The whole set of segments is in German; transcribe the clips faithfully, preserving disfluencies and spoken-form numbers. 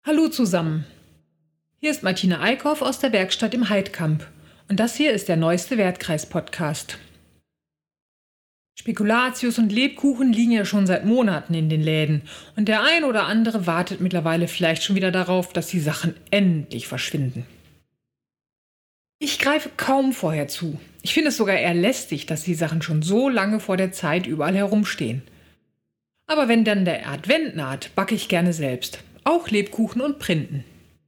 Hallo zusammen. Hier ist Martina Eickhoff aus der Werkstatt im Heidkamp und das hier ist der neueste Wertkreis-Podcast. Spekulatius und Lebkuchen liegen ja schon seit Monaten in den Läden und der ein oder andere wartet mittlerweile vielleicht schon wieder darauf, dass die Sachen endlich verschwinden. Ich greife kaum vorher zu. Ich finde es sogar eher lästig, dass die Sachen schon so lange vor der Zeit überall herumstehen. Aber wenn dann der Advent naht, backe ich gerne selbst. Auch Lebkuchen und Printen.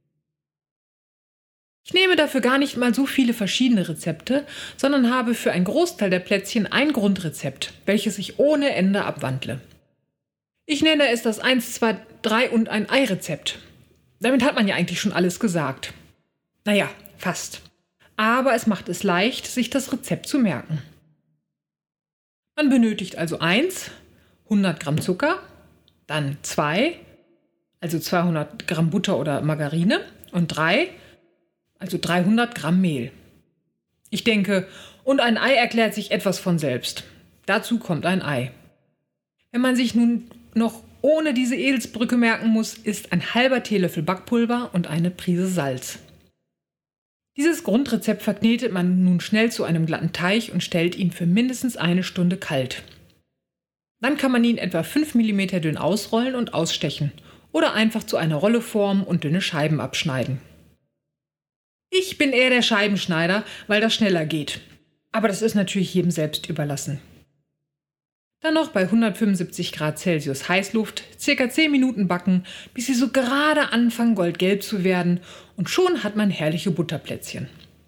Ich nehme dafür gar nicht mal so viele verschiedene Rezepte, sondern habe für einen Großteil der Plätzchen ein Grundrezept, welches ich ohne Ende abwandle. Ich nenne es das eins, zwei, drei und ein Ei-Rezept. Damit hat man ja eigentlich schon alles gesagt. Naja, fast. Aber es macht es leicht, sich das Rezept zu merken. Man benötigt also eins, hundert Gramm Zucker, dann zwei, also zweihundert Gramm Butter oder Margarine und drei, also dreihundert Gramm Mehl. Ich denke, und ein Ei erklärt sich etwas von selbst. Dazu kommt ein Ei. Wenn man sich nun noch ohne diese Eselsbrücke merken muss, ist ein halber Teelöffel Backpulver und eine Prise Salz. Dieses Grundrezept verknetet man nun schnell zu einem glatten Teig und stellt ihn für mindestens eine Stunde kalt. Dann kann man ihn etwa fünf Millimeter dünn ausrollen und ausstechen oder einfach zu einer Rolle formen und dünne Scheiben abschneiden. Ich bin eher der Scheibenschneider, weil das schneller geht. Aber das ist natürlich jedem selbst überlassen. Dann noch bei hundertfünfundsiebzig Grad Celsius Heißluft circa zehn Minuten backen, bis sie so gerade anfangen goldgelb zu werden und schon hat man herrliche Butterplätzchen.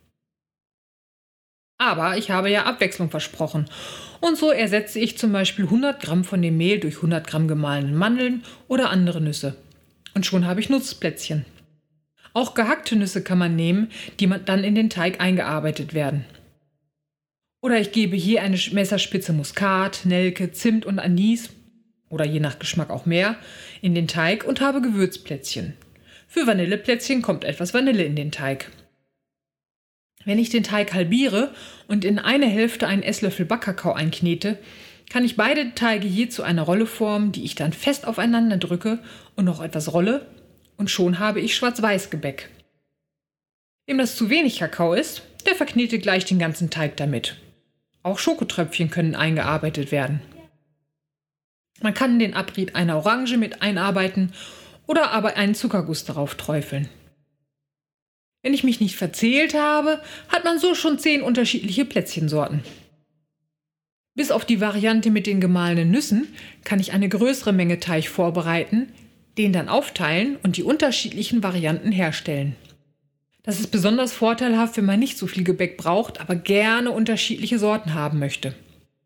Aber ich habe ja Abwechslung versprochen und so ersetze ich zum Beispiel hundert Gramm von dem Mehl durch hundert Gramm gemahlenen Mandeln oder andere Nüsse. Und schon habe ich Nutzplätzchen. Auch gehackte Nüsse kann man nehmen, die dann in den Teig eingearbeitet werden. Oder ich gebe hier eine Messerspitze Muskat, Nelke, Zimt und Anis, oder je nach Geschmack auch mehr, in den Teig und habe Gewürzplätzchen. Für Vanilleplätzchen kommt etwas Vanille in den Teig. Wenn ich den Teig halbiere und in eine Hälfte einen Esslöffel Backkakao einknete, kann ich beide Teige je zu einer Rolle formen, die ich dann fest aufeinander drücke und noch etwas rolle. Und schon habe ich Schwarz-Weiß-Gebäck. Wem das zu wenig Kakao ist, der verknete gleich den ganzen Teig damit. Auch Schokotröpfchen können eingearbeitet werden. Man kann den Abrieb einer Orange mit einarbeiten oder aber einen Zuckerguss darauf träufeln. Wenn ich mich nicht verzählt habe, hat man so schon zehn unterschiedliche Plätzchensorten. Bis auf die Variante mit den gemahlenen Nüssen kann ich eine größere Menge Teig vorbereiten, den dann aufteilen und die unterschiedlichen Varianten herstellen. Das ist besonders vorteilhaft, wenn man nicht so viel Gebäck braucht, aber gerne unterschiedliche Sorten haben möchte.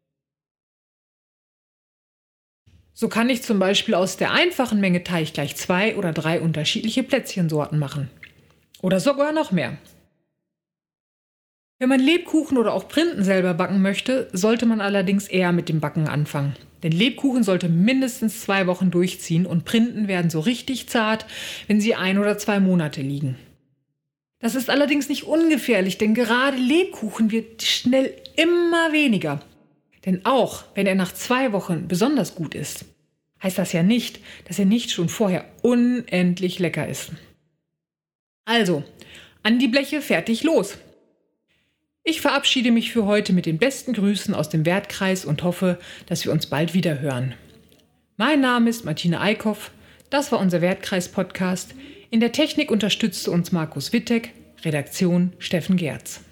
So kann ich zum Beispiel aus der einfachen Menge Teig gleich zwei oder drei unterschiedliche Plätzchensorten machen. Oder sogar noch mehr. Wenn man Lebkuchen oder auch Printen selber backen möchte, sollte man allerdings eher mit dem Backen anfangen. Denn Lebkuchen sollte mindestens zwei Wochen durchziehen und Printen werden so richtig zart, wenn sie ein oder zwei Monate liegen. Das ist allerdings nicht ungefährlich, denn gerade Lebkuchen wird schnell immer weniger. Denn auch wenn er nach zwei Wochen besonders gut ist, heißt das ja nicht, dass er nicht schon vorher unendlich lecker ist. Also, an die Bleche, fertig, los! Ich verabschiede mich für heute mit den besten Grüßen aus dem Wertkreis und hoffe, dass wir uns bald wieder hören. Mein Name ist Martina Eickhoff, das war unser Wertkreis-Podcast. In der Technik unterstützte uns Markus Wittek, Redaktion Steffen Gerz.